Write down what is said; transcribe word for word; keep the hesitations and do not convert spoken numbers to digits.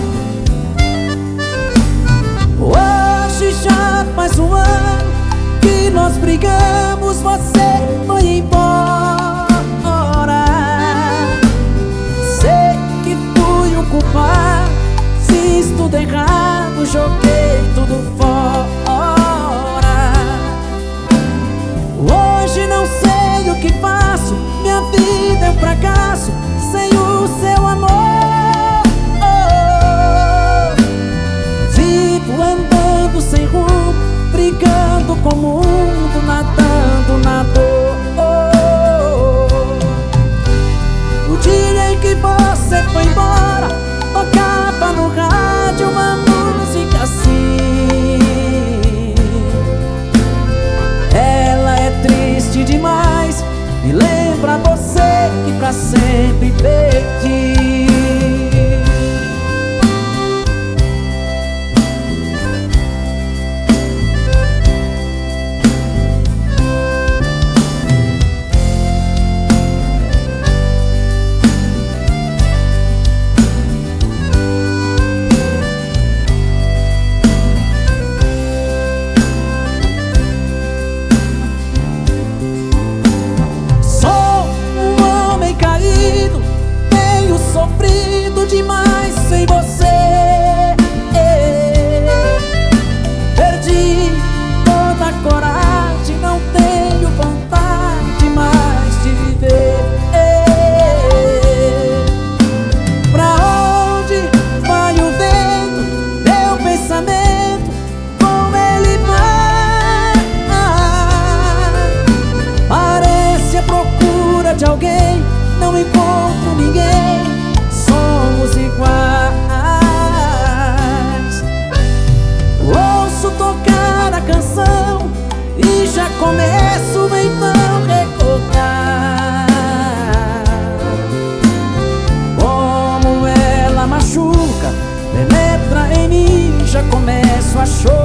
Hoje já faz um ano que nós brigamos, você foi embora. Sei que fui o culpado, fiz tudo errado, joguei tudo fora. Hoje não sei o que faço, minha vida é um fracasso sem o seu amor. Vivo andando sem rumo, brigando com o mundo, nadando na dor. No dia em que você foi embora, tocava no rádio uma música assim. Ela é triste demais, me lembra você que pra sempre perdi. Sofrido demais sem você, perdi toda a coragem, não tenho vontade mais de viver. Pra onde vai o vento, meu pensamento, com ele vai. Parece a procura de alguém, não encontro ninguém, somos iguais. Ouço tocar a canção e já começo então recordar como ela machuca, penetra em mim, já começo a chorar.